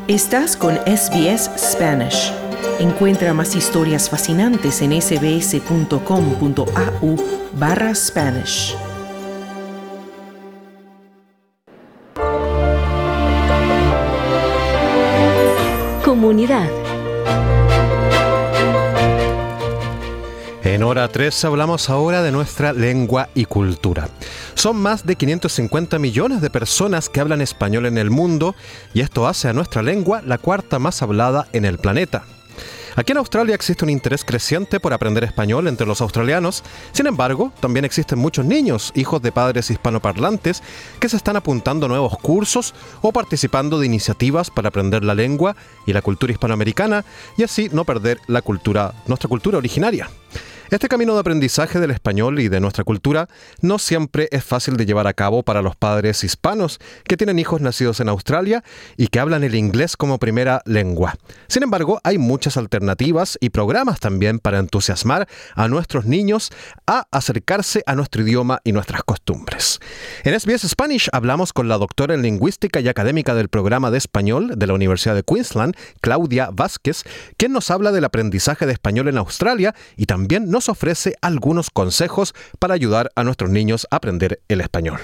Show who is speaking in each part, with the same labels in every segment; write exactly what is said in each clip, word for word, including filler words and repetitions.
Speaker 1: Estás con S B S Spanish. Encuentra más historias fascinantes en sbs.com.au barra Spanish.
Speaker 2: Comunidad.
Speaker 3: En Hora tres hablamos ahora de nuestra lengua y cultura. Son más de quinientos cincuenta millones de personas que hablan español en el mundo y esto hace a nuestra lengua la cuarta más hablada en el planeta. Aquí en Australia existe un interés creciente por aprender español entre los australianos. Sin embargo, también existen muchos niños, hijos de padres hispanoparlantes, que se están apuntando a nuevos cursos o participando de iniciativas para aprender la lengua y la cultura hispanoamericana y así no perder la cultura, nuestra cultura originaria. Este camino de aprendizaje del español y de nuestra cultura no siempre es fácil de llevar a cabo para los padres hispanos que tienen hijos nacidos en Australia y que hablan el inglés como primera lengua. Sin embargo, hay muchas alternativas y programas también para entusiasmar a nuestros niños a acercarse a nuestro idioma y nuestras costumbres. En S B S Spanish hablamos con la doctora en lingüística y académica del programa de español de la Universidad de Queensland, Claudia Vázquez, quien nos habla del aprendizaje de español en Australia y también nos nos ofrece algunos consejos para ayudar a nuestros niños a aprender el español.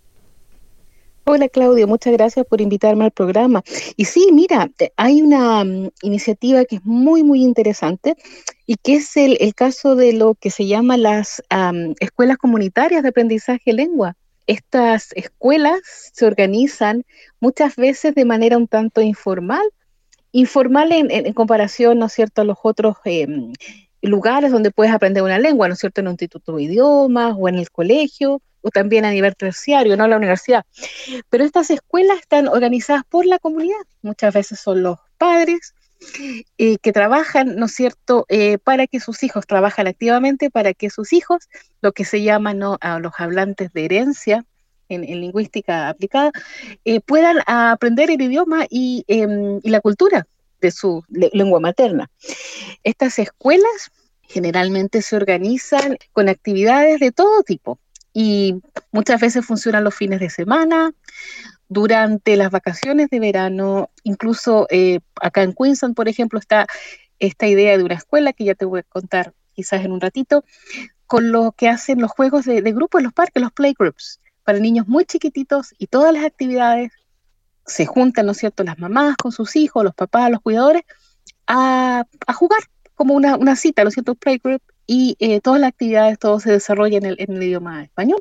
Speaker 4: Hola Claudio, muchas gracias por invitarme al programa. Y sí, mira, hay una um, iniciativa que es muy, muy interesante y que es el, el caso de lo que se llama las um, escuelas comunitarias de aprendizaje de lengua. Estas escuelas se organizan muchas veces de manera un tanto informal, informal en, en, en comparación, ¿no es cierto?, a los otros eh, lugares donde puedes aprender una lengua, ¿no es cierto?, en un instituto de idiomas o en el colegio o también a nivel terciario, no en la universidad. Pero estas escuelas están organizadas por la comunidad. Muchas veces son los padres eh, que trabajan, ¿no es cierto?, eh, para que sus hijos, trabajan activamente para que sus hijos, lo que se llama, ¿no?, a los hablantes de herencia, en, en lingüística aplicada, eh, puedan aprender el idioma y, eh, y la cultura de su le- lengua materna. Estas escuelas generalmente se organizan con actividades de todo tipo y muchas veces funcionan los fines de semana, durante las vacaciones de verano, incluso eh, acá en Queensland, por ejemplo, está esta idea de una escuela que ya te voy a contar quizás en un ratito, con lo que hacen los juegos de, de grupo en los parques, los playgroups, para niños muy chiquititos y todas las actividades se juntan, ¿no es cierto?, las mamás con sus hijos, los papás, los cuidadores, a, a jugar como una, una cita, ¿no es cierto?, playgroup, y eh, todas las actividades, todo se desarrolla en el, en el idioma español.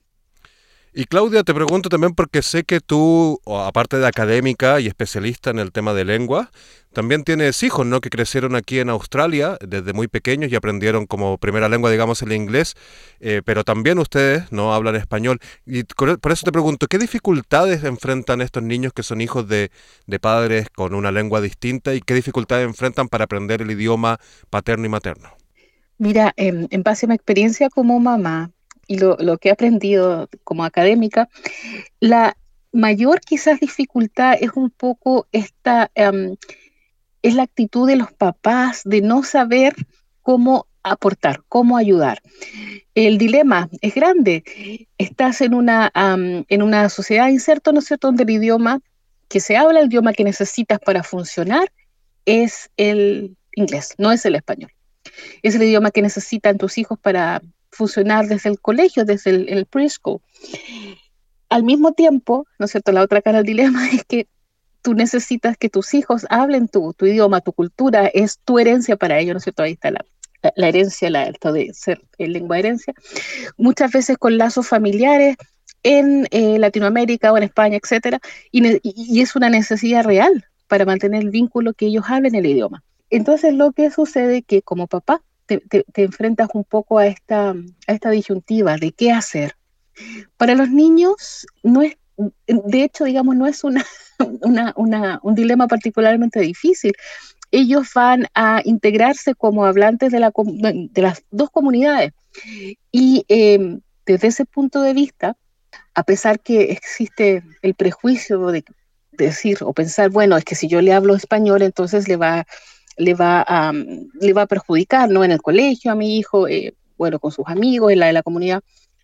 Speaker 3: Y Claudia, te pregunto también porque sé que tú, o aparte de académica y especialista en el tema de lengua, también tienes hijos, ¿no?, que crecieron aquí en Australia desde muy pequeños y aprendieron como primera lengua, digamos, el inglés, eh, pero también ustedes no hablan español. Y por eso te pregunto, ¿qué dificultades enfrentan estos niños que son hijos de, de padres con una lengua distinta y qué dificultades enfrentan para aprender el idioma paterno y materno?
Speaker 4: Mira, en, en base a mi experiencia como mamá y lo, lo que he aprendido como académica, la mayor quizás dificultad es un poco esta, um, es la actitud de los papás de no saber cómo aportar, cómo ayudar. El dilema es grande. Estás en una, um, en una sociedad inserta, ¿no es cierto?, donde el idioma que se habla, el idioma que necesitas para funcionar es el inglés, no es el español. Es el idioma que necesitan tus hijos para funcionar desde el colegio, desde el, el preschool. Al mismo tiempo, ¿no es cierto?, la otra cara del dilema es que tú necesitas que tus hijos hablen tu, tu idioma, tu cultura, es tu herencia para ellos, ¿no es cierto? Ahí está la, la, la herencia, la, esto de ser en lengua de herencia. Muchas veces con lazos familiares en eh, Latinoamérica o en España, etcétera, y, ne- y es una necesidad real para mantener el vínculo que ellos hablen el idioma. Entonces lo que sucede es que como papá te, te, te enfrentas un poco a esta, a esta disyuntiva de qué hacer. Para los niños no es, de hecho, digamos, no es una, una, una, un dilema particularmente difícil. Ellos van a integrarse como hablantes de, la, de las dos comunidades y eh, desde ese punto de vista, a pesar que existe el prejuicio de decir o pensar, bueno, es que si yo le hablo español, entonces le va, le va, a, le va a perjudicar, ¿no?, en el colegio a mi hijo, eh, bueno, con sus amigos, en la de la comunidad.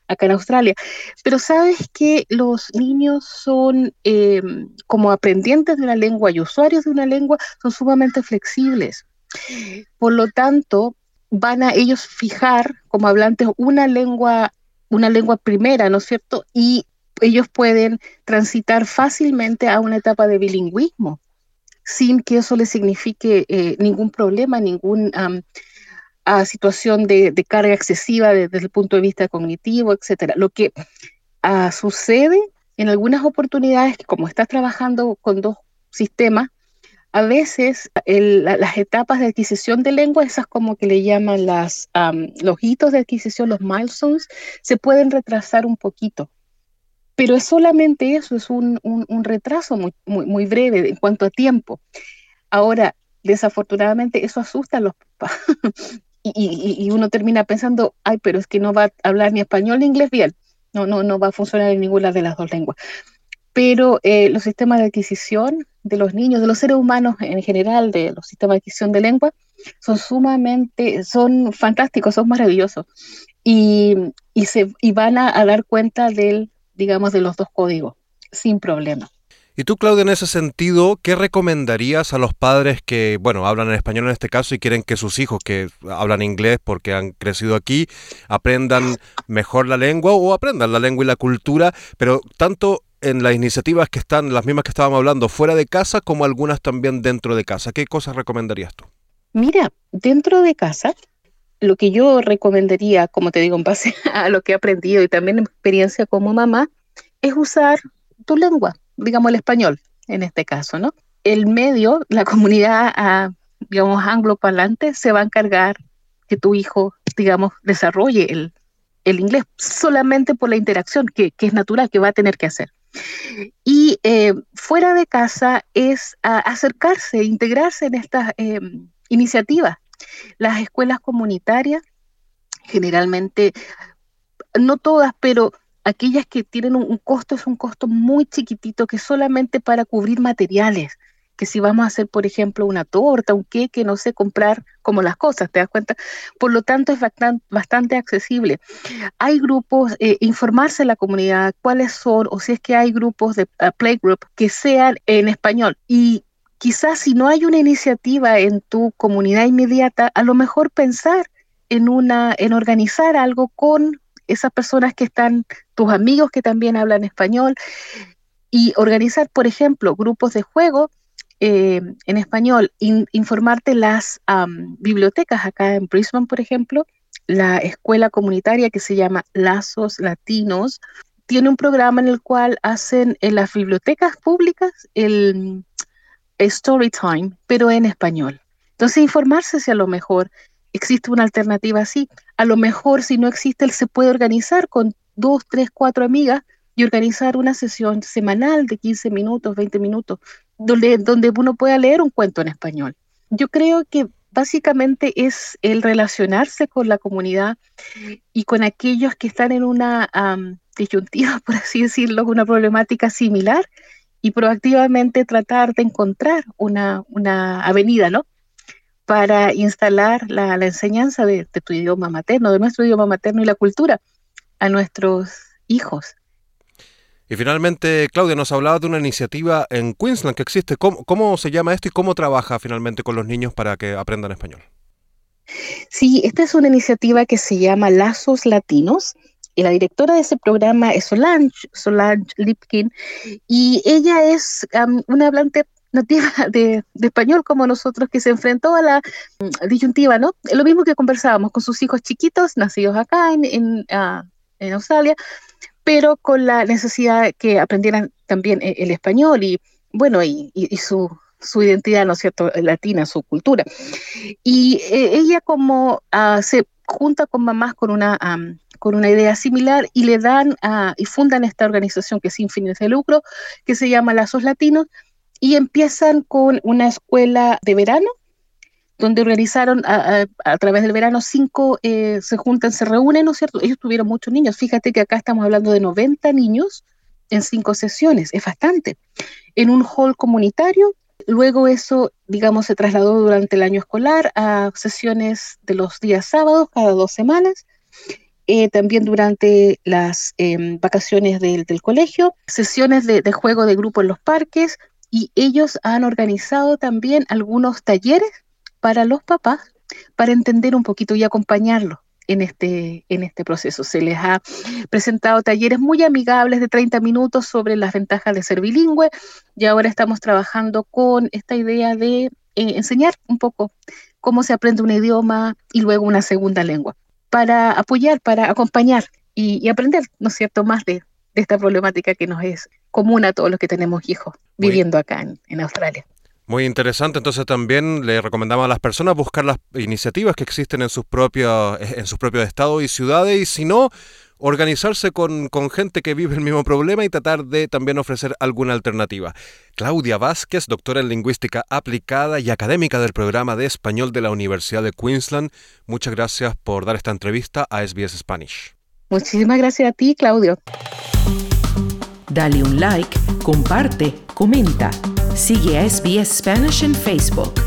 Speaker 4: acá en Australia. Pero sabes que los niños son, eh, como aprendientes de una lengua y usuarios de una lengua, son sumamente flexibles. Por lo tanto, van a ellos fijar como hablantes una lengua, una lengua primera, ¿no es cierto? Y ellos pueden transitar fácilmente a una etapa de bilingüismo, sin que eso les signifique eh, ningún problema, ninguna um, uh, situación de, de carga excesiva de, desde el punto de vista cognitivo, etcétera. Lo que uh, sucede en algunas oportunidades, que como estás trabajando con dos sistemas, a veces el, la, las etapas de adquisición de lengua, esas como que le llaman las, um, los hitos de adquisición, los milestones, se pueden retrasar un poquito. Pero es solamente eso, es un, un, un retraso muy, muy, muy breve en cuanto a tiempo. Ahora, desafortunadamente, eso asusta a los papás. y, y, y uno termina pensando, ay, pero es que no va a hablar ni español ni inglés bien. No, no, no va a funcionar en ninguna de las dos lenguas. Pero eh, los sistemas de adquisición de los niños, de los seres humanos en general, de los sistemas de adquisición de lengua, son sumamente, son fantásticos, son maravillosos. Y, y, se, y van a, a dar cuenta del, digamos, de los dos códigos, sin problema.
Speaker 3: Y tú, Claudia, en ese sentido, ¿qué recomendarías a los padres que, bueno, hablan en español en este caso y quieren que sus hijos que hablan inglés porque han crecido aquí, aprendan mejor la lengua o aprendan la lengua y la cultura, pero tanto en las iniciativas que están, las mismas que estábamos hablando, fuera de casa, como algunas también dentro de casa? ¿Qué cosas recomendarías tú?
Speaker 4: Mira, dentro de casa, lo que yo recomendaría, como te digo, en base a lo que he aprendido y también en experiencia como mamá, es usar tu lengua, digamos el español, en este caso, ¿no? El medio, la comunidad, ah, digamos, angloparlante, se va a encargar que tu hijo, digamos, desarrolle el, el inglés solamente por la interacción que, que es natural, que va a tener que hacer. Y eh, fuera de casa es ah, acercarse, integrarse en estas eh, iniciativas. Las escuelas comunitarias, generalmente, no todas, pero aquellas que tienen un, un costo, es un costo muy chiquitito, que es solamente para cubrir materiales, que si vamos a hacer, por ejemplo, una torta, un queque, no sé, comprar como las cosas, ¿te das cuenta? Por lo tanto, es bastante, bastante accesible. Hay grupos, eh, informarse en la comunidad cuáles son, o si es que hay grupos de uh, playgroup que sean en español. Y quizás si no hay una iniciativa en tu comunidad inmediata, a lo mejor pensar en, una, en organizar algo con esas personas que están, tus amigos que también hablan español, y organizar, por ejemplo, grupos de juego eh, en español, in, informarte las um, bibliotecas acá en Brisbane, por ejemplo, la escuela comunitaria que se llama Lazos Latinos, tiene un programa en el cual hacen en las bibliotecas públicas el, el story time, pero en español. Entonces, informarse si a lo mejor existe una alternativa así. A lo mejor, si no existe, él se puede organizar con dos, tres, cuatro amigas y organizar una sesión semanal de quince minutos, veinte minutos, donde, donde uno pueda leer un cuento en español. Yo creo que básicamente es el relacionarse con la comunidad y con aquellos que están en una um, disyuntiva, por así decirlo, una problemática similar, y proactivamente tratar de encontrar una, una avenida, ¿no?, para instalar la, la enseñanza de, de tu idioma materno, de nuestro idioma materno y la cultura a nuestros hijos.
Speaker 3: Y finalmente, Claudia, nos hablaba de una iniciativa en Queensland que existe. ¿Cómo, cómo se llama esto y cómo trabaja finalmente con los niños para que aprendan español?
Speaker 4: Sí, esta es una iniciativa que se llama Lazos Latinos, y la directora de ese programa es Solange, Solange Lipkin, y ella es um, una hablante nativa de, de español como nosotros, que se enfrentó a la um, disyuntiva, ¿no? Lo mismo que conversábamos con sus hijos chiquitos, nacidos acá en, en, uh, en Australia, pero con la necesidad que aprendieran también el, el español y, bueno, y, y, y su, su identidad, ¿no es cierto?, latina, su cultura. Y eh, ella como uh, se junta con mamás con una... Um, con una idea similar, y le dan uh, y fundan esta organización que es sin fines de lucro, que se llama Lazos Latinos, y empiezan con una escuela de verano, donde organizaron a, a, a través del verano cinco, eh, se juntan, se reúnen, ¿no es cierto? Ellos tuvieron muchos niños, fíjate que acá estamos hablando de noventa niños en cinco sesiones, es bastante, en un hall comunitario. Luego eso, digamos, se trasladó durante el año escolar a sesiones de los días sábados, cada dos semanas, eh, también durante las eh, vacaciones del, del colegio, sesiones de, de juego de grupo en los parques, y ellos han organizado también algunos talleres para los papás para entender un poquito y acompañarlos en este, en este proceso. Se les ha presentado talleres muy amigables de treinta minutos sobre las ventajas de ser bilingüe, y ahora estamos trabajando con esta idea de eh, enseñar un poco cómo se aprende un idioma y luego una segunda lengua, para apoyar, para acompañar y, y aprender, ¿no es cierto?, más de, de esta problemática que nos es común a todos los que tenemos hijos
Speaker 3: Muy,
Speaker 4: viviendo acá en, en Australia.
Speaker 3: Muy interesante. Entonces también le recomendamos a las personas buscar las iniciativas que existen en sus propios, en sus propios estados y ciudades, y si no, organizarse con, con gente que vive el mismo problema y tratar de también ofrecer alguna alternativa. Claudia Vázquez, doctora en Lingüística Aplicada y académica del programa de Español de la Universidad de Queensland, muchas gracias por dar esta entrevista a S B S Spanish.
Speaker 4: Muchísimas gracias a ti, Claudio.
Speaker 1: Dale un like, comparte, comenta. Sigue a S B S Spanish en Facebook.